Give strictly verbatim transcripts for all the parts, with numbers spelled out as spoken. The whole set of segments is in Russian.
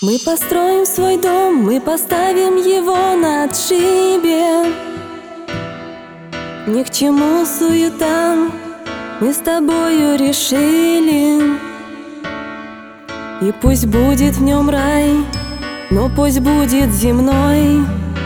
Мы построим свой дом, мы поставим его на отшибе. Ни к чему суета, мы с тобою решили. И пусть будет в нем рай, но пусть будет земной.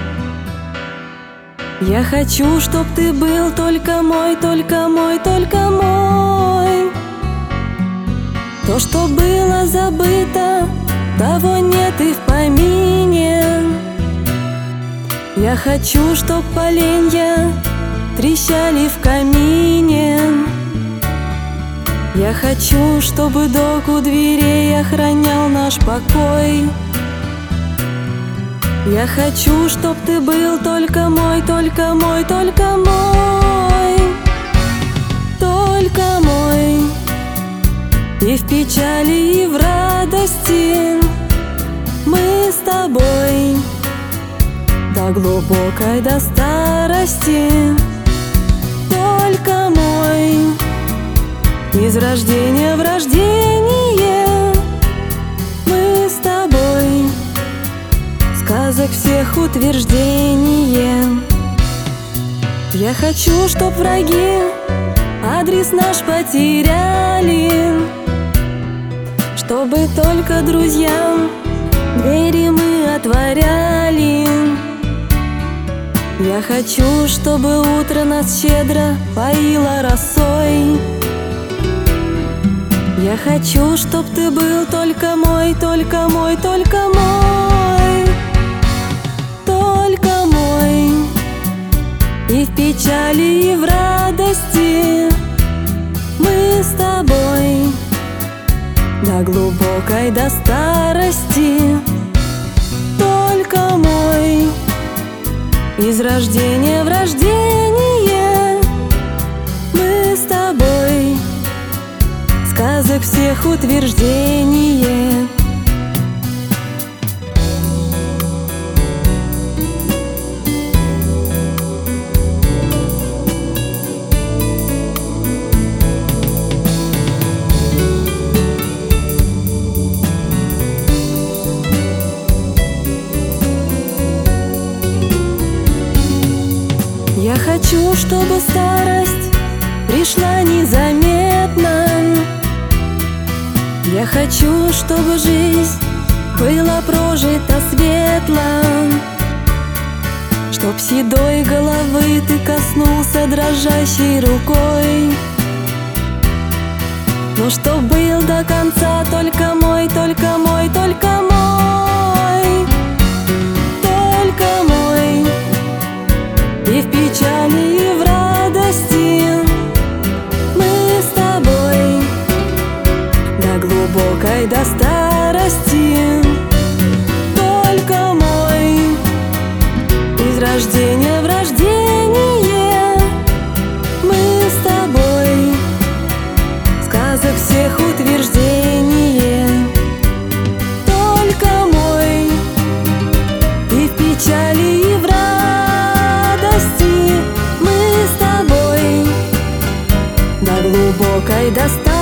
Я хочу, чтоб ты был только мой, только мой, только мой. То, что было забыто, того нет и в помине. Я хочу, чтоб поленья трещали в камине. Я хочу, чтобы док у дверей охранял наш покой. Я хочу, чтоб ты был только мой, только мой, только мой, только мой. И в печали, и в радости мы с тобой до глубокой, до старости. Только мой, из рождения в рождение мы с тобой, сказок всех утверждение. Я хочу, чтоб враги адрес наш потеряли, чтобы только друзьям двери мы отворяли. Я хочу, чтобы утро нас щедро поило росой. Я хочу, чтоб ты был только мой, только мой, только мой, только мой. И в печали, и в радости мы с тобой до глубокой, до старости. Только мой, из рождения в рождение мы с тобой, сказок всех утверждение. Я хочу, чтобы старость пришла незаметно. Я хочу, чтобы жизнь была прожита светло, чтоб седой головы ты коснулся дрожащей рукой. Но чтоб был до конца только мой, только мой, только мой, только мой. И в печали, и в радости мы с тобой до глубокой, до старости. Только мой, из рождения в рождение мы с тобой, сказок всех утверждение. Только мой, и в печали, и в радости мы с тобой до глубокой, до старости.